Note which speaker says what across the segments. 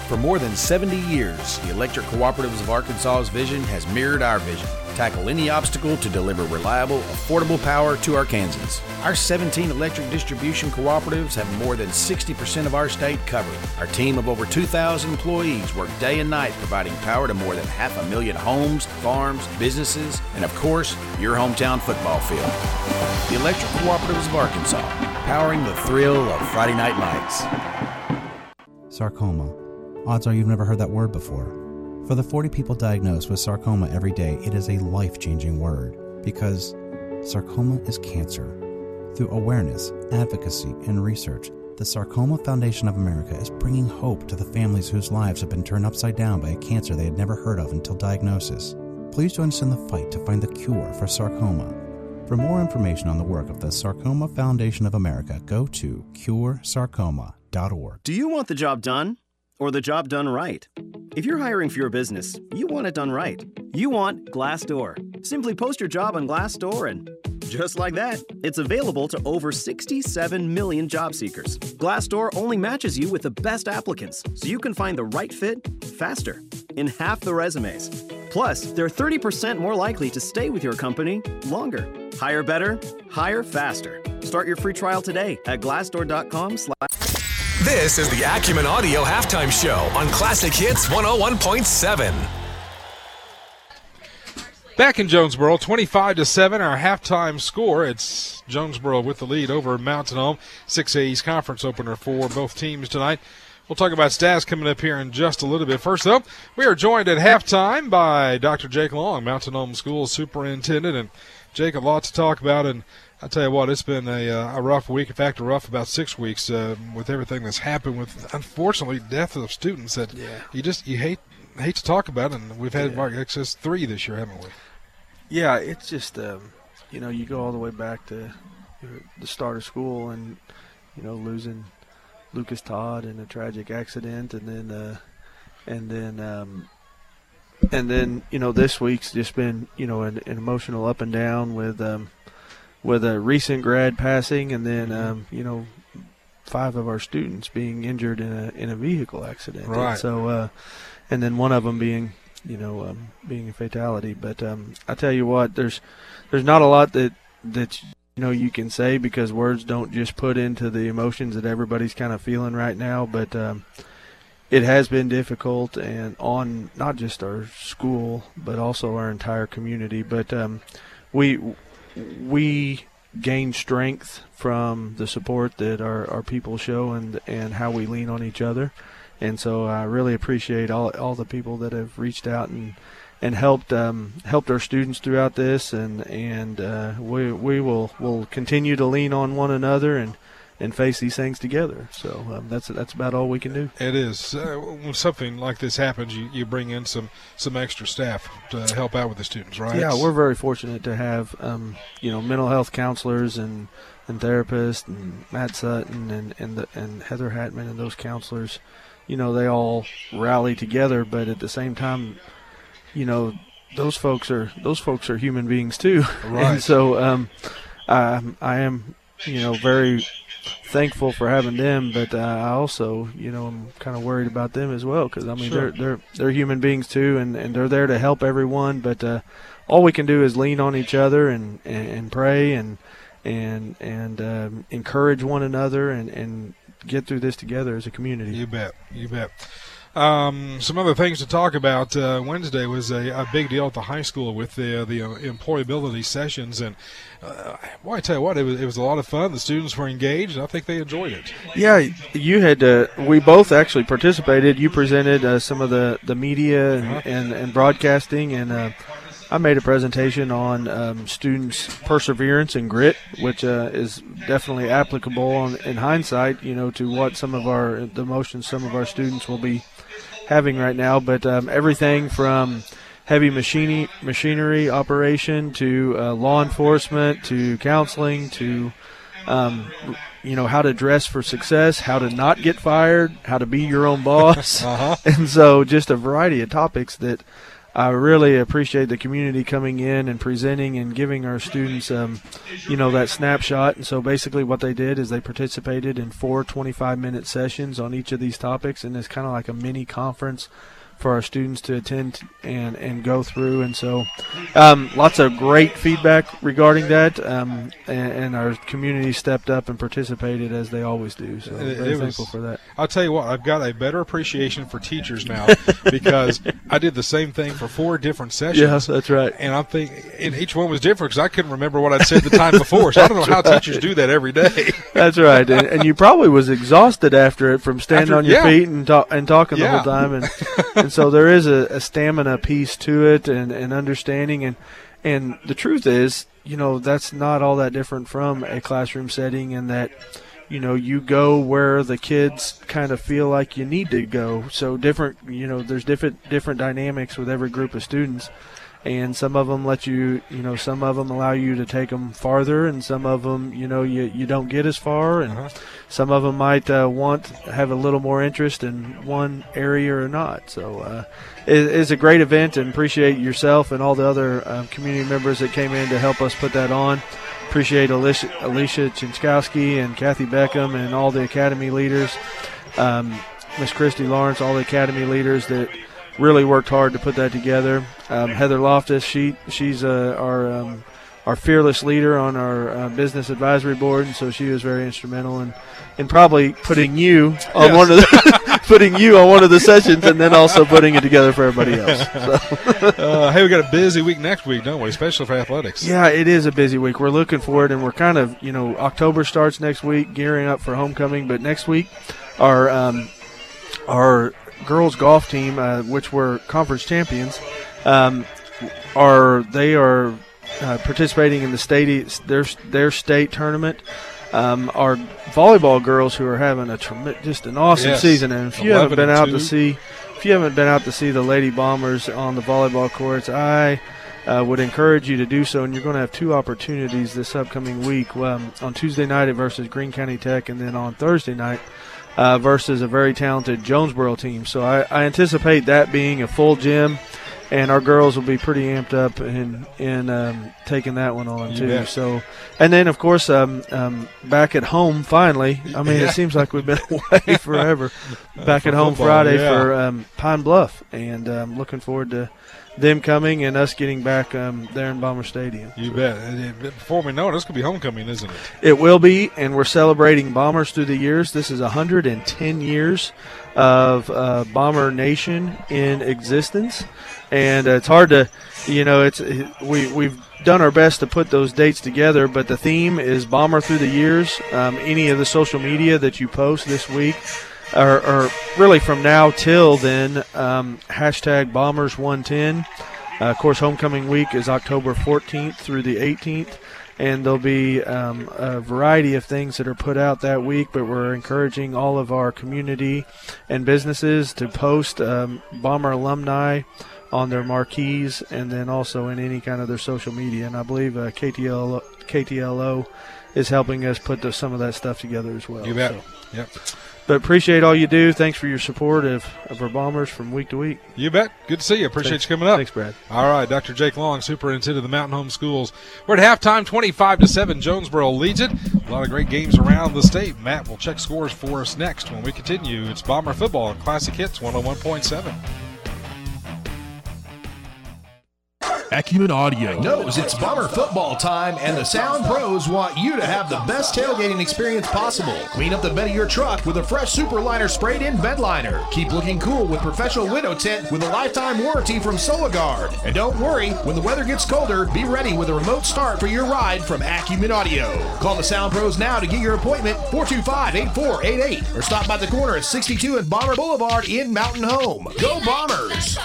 Speaker 1: For more than 70 years, the Electric Cooperatives of Arkansas's vision has mirrored our vision. Tackle any obstacle to deliver reliable, affordable power to Arkansans. Our 17 electric distribution cooperatives have more than 60% of our state covered. Our team of over 2,000 employees work day and night providing power to more than 500,000 homes, farms, businesses, and of course, your hometown football field. The Electric Cooperatives of Arkansas, powering the thrill of Friday night lights.
Speaker 2: Sarcoma. Odds are you've never heard that word before. For the 40 people diagnosed with sarcoma every day, it is a life-changing word because sarcoma is cancer. Through awareness, advocacy, and research, the Sarcoma Foundation of America is bringing hope to the families whose lives have been turned upside down by a cancer they had never heard of until diagnosis. Please join us in the fight to find the cure for sarcoma. For more information on the work of the Sarcoma Foundation of America, go to curesarcoma.org.
Speaker 3: Do you want the job done or the job done right? If you're hiring for your business, you want it done right. You want Glassdoor. Simply post your job on Glassdoor and just like that, it's available to over 67 million job seekers. Glassdoor only matches you with the best applicants, so you can find the right fit faster, in half the resumes. Plus, they're 30% more likely to stay with your company longer. Hire better, hire faster. Start your free trial today at glassdoor.com/.
Speaker 4: This is the Acumen Audio Halftime Show on Classic Hits 101.7.
Speaker 5: Back in Jonesboro, 25-7, our halftime score. It's Jonesboro with the lead over Mountain Home. 6A's conference opener for both teams tonight. We'll talk about stats coming up here in just a little bit. First, though, we are joined at halftime by Dr. Jake Long, Mountain Home School Superintendent. And, Jake, a lot to talk about, and I tell you what, it's been a rough week. In fact, a rough about 6 weeks with everything that's happened with, unfortunately, death of students that you hate to talk about, and we've had excess 3 this year, haven't we?
Speaker 6: Yeah, it's just you go all the way back to the start of school, and losing Lucas Todd in a tragic accident, and then this week's just been an emotional up and down with a recent grad passing, and then 5 of our students being injured in a vehicle accident.
Speaker 5: Right.
Speaker 6: And so and then one of them being being a fatality. But I tell you what, there's not a lot that you can say, because words don't just put into the emotions that everybody's kind of feeling right now. But it has been difficult, and on not just our school but also our entire community. But we gain strength from the support that our people show, and how we lean on each other. And so I really appreciate all the people that have reached out and helped our students throughout this, and we will continue to lean on one another and face these things together. So that's about all we can do.
Speaker 5: It is. When something like this happens, you bring in some extra staff to help out with the students, right?
Speaker 6: Yeah, we're very fortunate to have mental health counselors and therapists, and Matt Sutton and Heather Hatman, and those counselors. They all rally together, but at the same time, those folks are human beings too.
Speaker 5: Right.
Speaker 6: And so I am very thankful for having them, but I also I'm kind of worried about them as well, because
Speaker 5: Sure.
Speaker 6: they're human beings too, and they're there to help everyone. But all we can do is lean on each other and pray and encourage one another and get through this together as a community.
Speaker 5: You bet. Some other things to talk about. Wednesday was a big deal at the high school with the employability sessions, and I tell you what, it was a lot of fun. The students were engaged, and I think they enjoyed it.
Speaker 6: Yeah, you had we both actually participated. You presented some of the media and broadcasting, and I made a presentation on students' perseverance and grit, which is definitely applicable in hindsight, to what the emotions some of our students will be having right now. But everything from heavy machinery operation to law enforcement to counseling to how to dress for success, how to not get fired, how to be your own boss, and so just a variety of topics that I really appreciate the community coming in and presenting and giving our students, that snapshot. And so basically what they did is they participated in 4 25-minute sessions on each of these topics, and it's kind of like a mini conference for our students to attend and go through. And so lots of great feedback regarding that, and our community stepped up and participated as they always do. So very thankful for that.
Speaker 5: I'll tell you what, I've got a better appreciation for teachers now because I did the same thing for 4 different sessions.
Speaker 6: Yes, that's right.
Speaker 5: And I'm thinking, and each one was different because I couldn't remember what I'd said the time before. So I don't know how teachers do that every day.
Speaker 6: That's right. And you probably was exhausted after it from standing on your feet and talking the whole time. And so there is a stamina piece to it and understanding. And the truth is, that's not all that different from a classroom setting, in that, you go where the kids kind of feel like you need to go. So different, there's different dynamics with every group of students. And some of them let you, some of them allow you to take them farther, and some of them, you don't get as far, and some of them might have a little more interest in one area or not. So it's a great event, and appreciate yourself and all the other community members that came in to help us put that on. Appreciate Alicia Chinskowski and Kathy Beckham and all the academy leaders, Miss Christy Lawrence, all the academy leaders that really worked hard to put that together. Heather Loftus, she's our fearless leader on our business advisory board, and so she was very instrumental in probably putting you on one of the sessions, and then also putting it together for everybody else. So.
Speaker 5: Hey, we got a busy week next week, don't we? Especially for athletics.
Speaker 6: Yeah, it is a busy week. We're looking for it, and we're kind of, October starts next week, gearing up for homecoming. But next week, our girls golf team, which were conference champions, are participating in the their state tournament. Our volleyball girls, who are having just an awesome season, and if you haven't been out to see the Lady Bombers on the volleyball courts, I would encourage you to do so. And you're going to have 2 opportunities this upcoming week. On Tuesday night versus Greene County Tech, and then on Thursday night versus a very talented Jonesboro team. So I anticipate that being a full gym, and our girls will be pretty amped up in taking that one on too.
Speaker 5: Bet.
Speaker 6: So, and then of course back at home finally. I mean, it seems like we've been away forever. Back at home
Speaker 5: football,
Speaker 6: Friday for Pine Bluff, and looking forward to them coming and us getting back there in Bomber Stadium.
Speaker 5: You bet. And before we know it, this could be homecoming, isn't it?
Speaker 6: It will be, and we're celebrating Bombers through the years. This is 110 years of Bomber Nation in existence, and it's hard to, we've done our best to put those dates together, but the theme is Bomber through the years. Any of the social media that you post this week, or really from now till then, hashtag Bombers110. Of course, homecoming week is October 14th through the 18th, and there'll be a variety of things that are put out that week, but we're encouraging all of our community and businesses to post Bomber alumni on their marquees, and then also in any kind of their social media. And I believe KTLO is helping us put some of that stuff together as well.
Speaker 5: You bet.
Speaker 6: So.
Speaker 5: Yep.
Speaker 6: But appreciate all you do. Thanks for your support of our Bombers from week to week.
Speaker 5: You bet. Good to see you. Appreciate you coming up.
Speaker 6: Thanks, Brad.
Speaker 5: All right, Dr. Jake Long, Superintendent of the Mountain Home Schools. We're at halftime, 25-7. Jonesboro leads it. A lot of great games around the state. Matt will check scores for us next when we continue. It's Bomber Football on Classic Hits 101.7.
Speaker 7: Acumen Audio knows it's Bomber football time, and the Sound Pros want you to have the best tailgating experience possible. Clean up the bed of your truck with a fresh Super Liner sprayed-in bed liner. Keep looking cool with professional window tint with a lifetime warranty from SolaGuard. And don't worry, when the weather gets colder, be ready with a remote start for your ride from Acumen Audio. Call the Sound Pros now to get your appointment, 425-8488, or stop by the corner at 62 and Bomber Boulevard in Mountain Home. Go Bombers!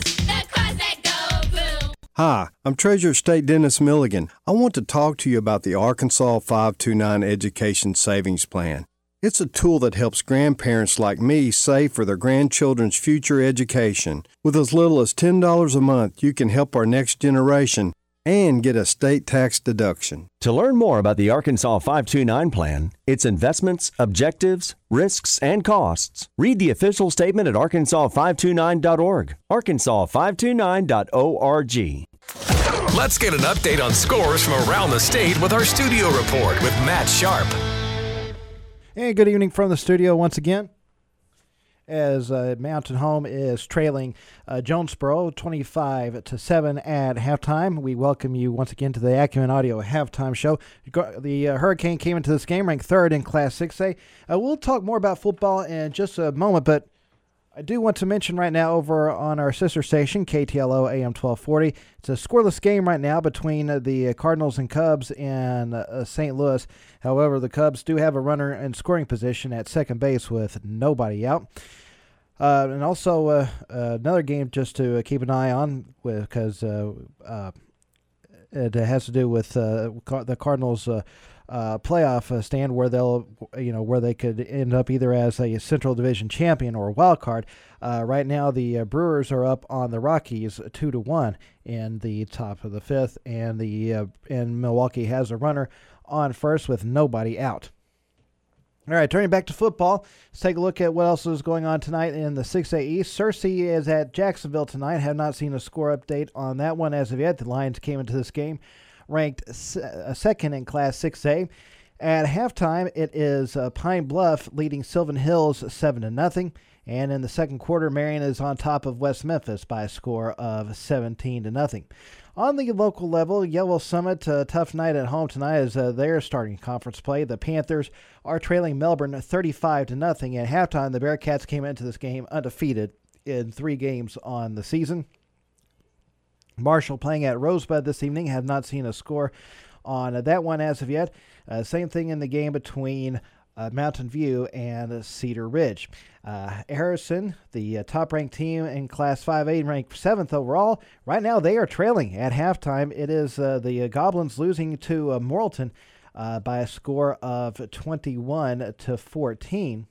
Speaker 8: Hi, I'm Treasurer of State Dennis Milligan. I want to talk to you about the Arkansas 529 Education Savings Plan. It's a tool that helps grandparents like me save for their grandchildren's future education. With as little as $10 a month, you can help our next generation and get a state tax deduction.
Speaker 9: To learn more about the Arkansas 529 plan, its investments, objectives, risks, and costs, read the official statement at arkansas529.org. arkansas529.org.
Speaker 4: Let's get an update on scores from around the state with our studio report with Matt Sharp.
Speaker 10: And good evening from the studio once again, as Mountain Home is trailing Jonesboro 25-7 at halftime. We welcome you once again to the Acumen Audio halftime show. The Hurricane came into this game ranked third in Class 6A. We'll talk more about football in just a moment, but I do want to mention right now over on our sister station, KTLO AM 1240, it's a scoreless game right now between the Cardinals and Cubs in St. Louis. However, the Cubs do have a runner in scoring position at second base with nobody out. And also another game just to keep an eye on because it has to do with the Cardinals' playoff stand where where they could end up either as a Central Division champion or a wild card. Right now, the Brewers are up on the Rockies 2-1 in the top of the fifth, and Milwaukee has a runner on first with nobody out. All right, turning back to football, let's take a look at what else is going on tonight in the 6A East. Searcy is at Jacksonville tonight. Have not seen a score update on that one as of yet. The Lions came into this game ranked second in Class 6A. At halftime, it is Pine Bluff leading Sylvan Hills 7-0. And in the second quarter, Marion is on top of West Memphis by a score of 17-0. On the local level, Yellow Summit, a tough night at home tonight as they're starting conference play. The Panthers are trailing Melbourne 35-0. At halftime, the Bearcats came into this game undefeated in 3 games on the season. Marshall playing at Rosebud this evening. Have not seen a score on that one as of yet. Same thing in the game between Mountain View and Cedar Ridge. Harrison, the top-ranked team in Class 5A, ranked 7th overall. Right now, they are trailing at halftime. It is the Goblins losing to Morrilton by a score of 21-14.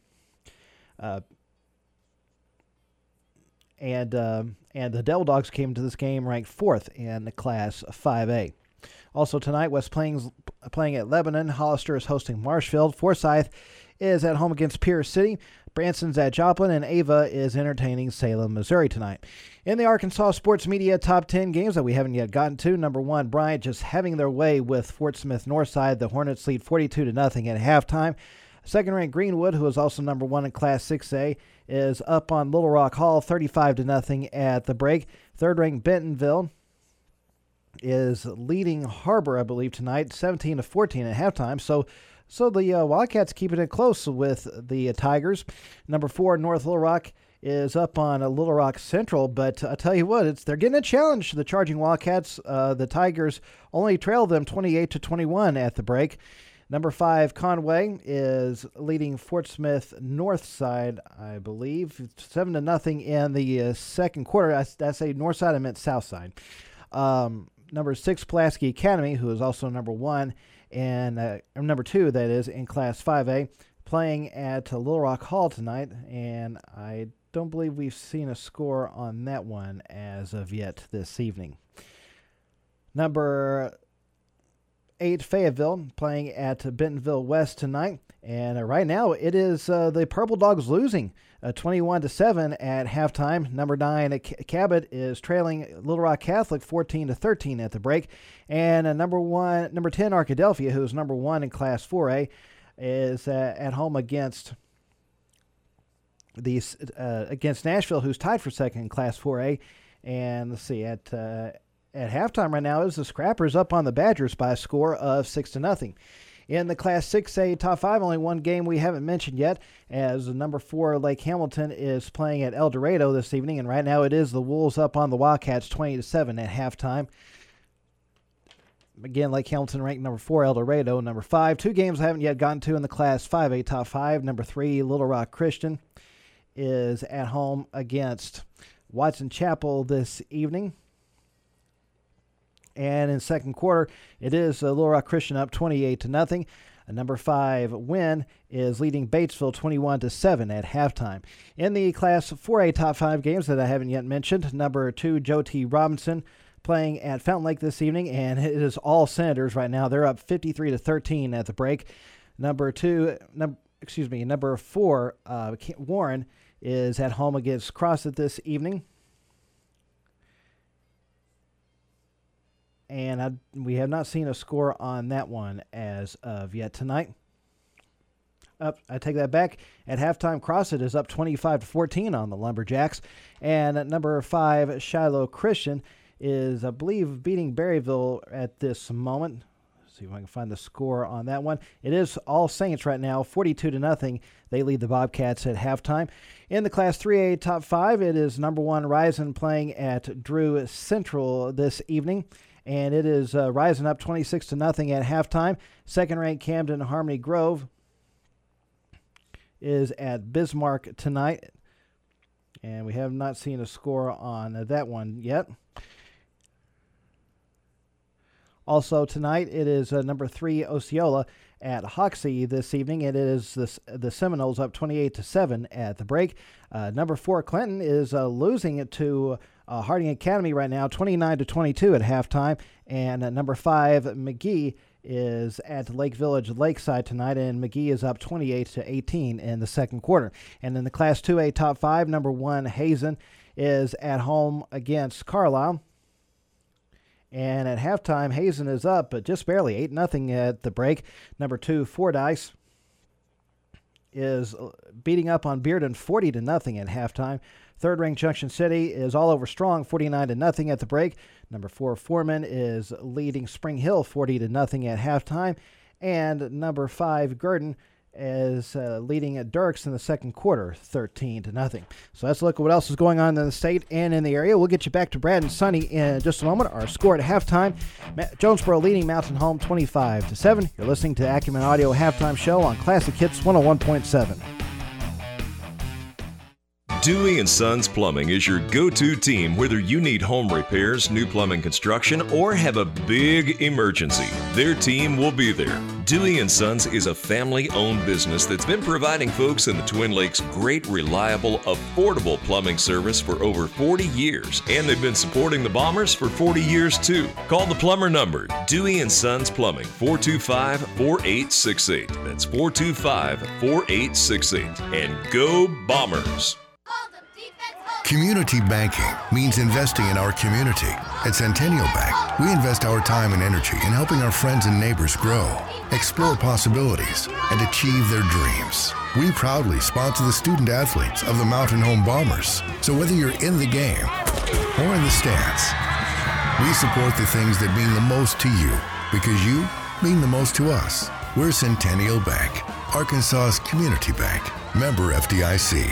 Speaker 10: And the Devil Dogs came to this game ranked 4th in Class 5A. Also tonight, West Plains playing at Lebanon. Hollister is hosting Marshfield. Forsyth is at home against Pierce City. Branson's at Joplin, and Ava is entertaining Salem, Missouri tonight. In the Arkansas Sports Media Top 10 games that we haven't yet gotten to, number 1, Bryant just having their way with Fort Smith Northside. The Hornets lead 42-0 at halftime. Second-ranked Greenwood, who is also number 1 in Class 6A, is up on Little Rock Hall 35-0 at the break. Third-ranked Bentonville is leading Harbor, I believe, tonight, 17-14 at halftime. So the Wildcats keeping it close with the Tigers. Number 4, North Little Rock is up on Little Rock Central, but I tell you what, they're getting a challenge, the Charging Wildcats. The Tigers only trail them 28-21 at the break. Number 5, Conway is leading Fort Smith Northside, I believe, 7-0 in the second quarter. I say Northside, I meant Southside. Number 6, Pulaski Academy, who is also number 1 and number 2, that is, in Class 5A, playing at Little Rock Hall tonight, and I don't believe we've seen a score on that one as of yet this evening. Number 8, Fayetteville, playing at Bentonville West tonight, and right now it is the Purple Dogs losing 21-7 at halftime. Number 9, Cabot is trailing Little Rock Catholic 14-13 at the break, and number 10, Arkadelphia, who is number 1 in Class 4A, is at home against Nashville, who's tied for second in Class 4A. And let's see, at halftime right now is the Scrappers up on the Badgers by a score of 6-0. In the Class 6A Top 5, only one game we haven't mentioned yet, as number 4 Lake Hamilton is playing at El Dorado this evening, and right now it is the Wolves up on the Wildcats 20-7 at halftime. Again, Lake Hamilton ranked number 4, El Dorado number 5. 2 games I haven't yet gotten to in the Class 5A Top 5. Number 3, Little Rock Christian is at home against Watson Chapel this evening. And in second quarter, it is Little Rock Christian up 28-0. Number 5, Wynn, is leading Batesville 21-7 at halftime. In the Class 4A Top 5 games that I haven't yet mentioned, number 2, Joe T. Robinson, playing at Fountain Lake this evening, and it is all Senators right now. They're up 53-13 at the break. Number 4, Warren is at home against Crossett this evening. And we have not seen a score on that one as of yet tonight. I take that back. At halftime, Crossett is up 25-14 on the Lumberjacks. And at number 5, Shiloh Christian is, I believe, beating Berryville at this moment. Let's see if I can find the score on that one. It is All Saints right now, 42-0. They lead the Bobcats at halftime. In the Class 3A Top 5, it is number 1 Risen playing at Drew Central this evening. And it is Risen up 26-0 at halftime. Second-ranked Camden Harmony Grove is at Bismarck tonight, and we have not seen a score on that one yet. Also tonight, it is number 3 Osceola at Hoxie this evening. It is the Seminoles up 28-7 at the break. Number 4 Clinton is losing it to Harding Academy right now, 29-22 at halftime, and number 5 McGee is at Lake Village Lakeside tonight, and McGee is up 28-18 in the second quarter. And in the Class 2A Top 5, number 1 Hazen is at home against Carlisle. And at halftime, Hazen is up, but just barely 8-0 at the break. Number 2 Fordyce is beating up on Bearden 40-0 at halftime. Third-ranked Junction City is all over strong, 49-0 at the break. Number 4 Foreman is leading Spring Hill 40-0 at halftime. And number 5 Gurdon is leading at Dirks in the second quarter, 13-0. So let's look at what else is going on in the state and in the area. We'll get you back to Brad and Sonny in just a moment. Our score at halftime, Jonesboro leading Mountain Home 25-7. You're listening to the Acumen Audio Halftime Show on Classic Hits 101.7.
Speaker 11: Dewey & Sons Plumbing is your go-to team whether you need home repairs, new plumbing construction, or have a big emergency. Their team will be there. Dewey & Sons is a family-owned business that's been providing folks in the Twin Lakes great, reliable, affordable plumbing service for over 40 years. And they've been supporting the Bombers for 40 years, too. Call the plumber number, Dewey & Sons Plumbing, 425-4868. That's 425-4868. And go Bombers!
Speaker 12: Community banking means investing in our community. At Centennial Bank, we invest our time and energy in helping our friends and neighbors grow, explore possibilities, and achieve their dreams. We proudly sponsor the student athletes of the Mountain Home Bombers. So whether you're in the game or in the stands, we support the things that mean the most to you because you mean the most to us. We're Centennial Bank, Arkansas's community bank. Member FDIC.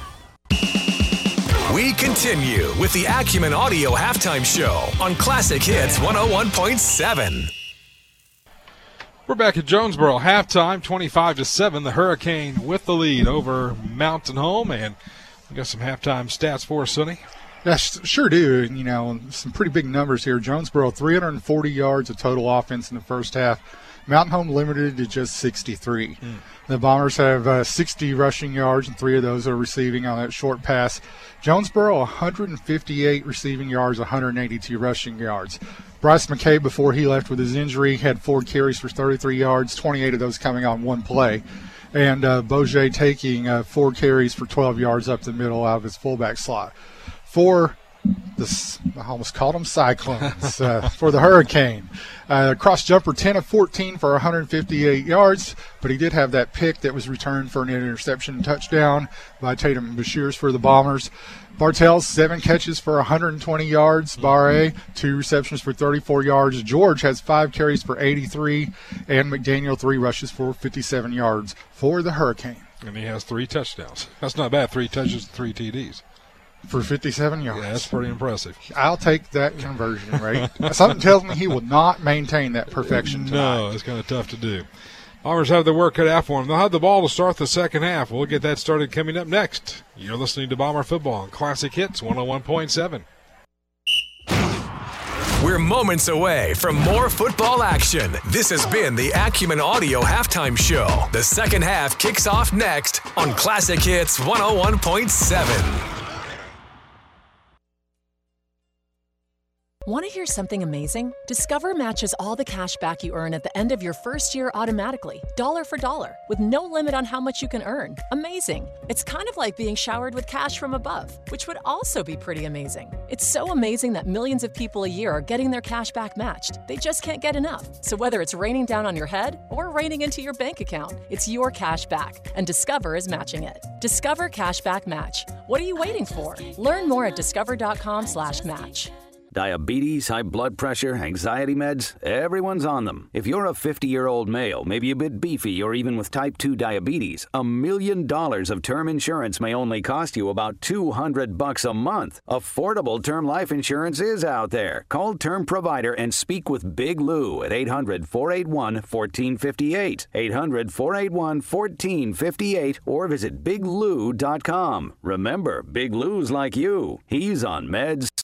Speaker 4: We continue with the Acumen Audio Halftime Show on Classic Hits 101.7.
Speaker 5: We're back at Jonesboro. Halftime, 25-7. The Hurricane with the lead over Mountain Home. And we got some halftime stats for us, Sonny.
Speaker 13: Yes, sure do. You know, some pretty big numbers here. Jonesboro, 340 yards of total offense in the first half. Mountain Home limited to just 63. The Bombers have 60 rushing yards, and 3 of those are receiving on that short pass. Jonesboro, 158 receiving yards, 182 rushing yards. Bryce McKay, before he left with his injury, had 4 carries for 33 yards, 28 of those coming on one play. And Boje taking 4 carries for 12 yards up the middle out of his fullback slot. For the, I almost called them Cyclones, for the Hurricane. Cross jumper, 10 of 14 for 158 yards, but he did have that pick that was returned for an interception touchdown by Tatum Bashirs for the Bombers. Bartels, 7 catches for 120 yards. Barre, 2 receptions for 34 yards. George has 5 carries for 83, and McDaniel 3 rushes for 57 yards for the Hurricane.
Speaker 5: And he has 3 touchdowns. That's not bad, 3 touches, 3 TDs.
Speaker 13: For 57 yards.
Speaker 5: Yeah, that's pretty impressive.
Speaker 13: I'll take that conversion rate. Something tells me he will not maintain that perfection tonight.
Speaker 5: No, it's kind of tough to do. Bombers have their work cut out for them. They'll have the ball to start the second half. We'll get that started coming up next. You're listening to Bomber Football on Classic Hits 101.7.
Speaker 4: We're moments away from more football action. This has been the Acumen Audio Halftime Show. The second half kicks off next on Classic Hits 101.7.
Speaker 14: Want to hear something amazing? Discover matches all the cash back you earn at the end of your first year automatically, dollar for dollar, with no limit on how much you can earn. Amazing. It's kind of like being showered with cash from above, which would also be pretty amazing. It's so amazing that millions of people a year are getting their cash back matched. They just can't get enough. So whether it's raining down on your head or raining into your bank account, it's your cash back, and Discover is matching it. Discover Cashback Match. What are you waiting for? Learn more at discover.com/match.
Speaker 15: Diabetes, high blood pressure, anxiety meds, everyone's on them. If you're a 50-year-old male, maybe a bit beefy, or even with type 2 diabetes, $1 million of term insurance may only cost you about $200 a month. Affordable term life insurance is out there. Call Term Provider and speak with Big Lou at 800-481-1458. 800-481-1458 or visit biglou.com. Remember, Big Lou's like you. He's on meds.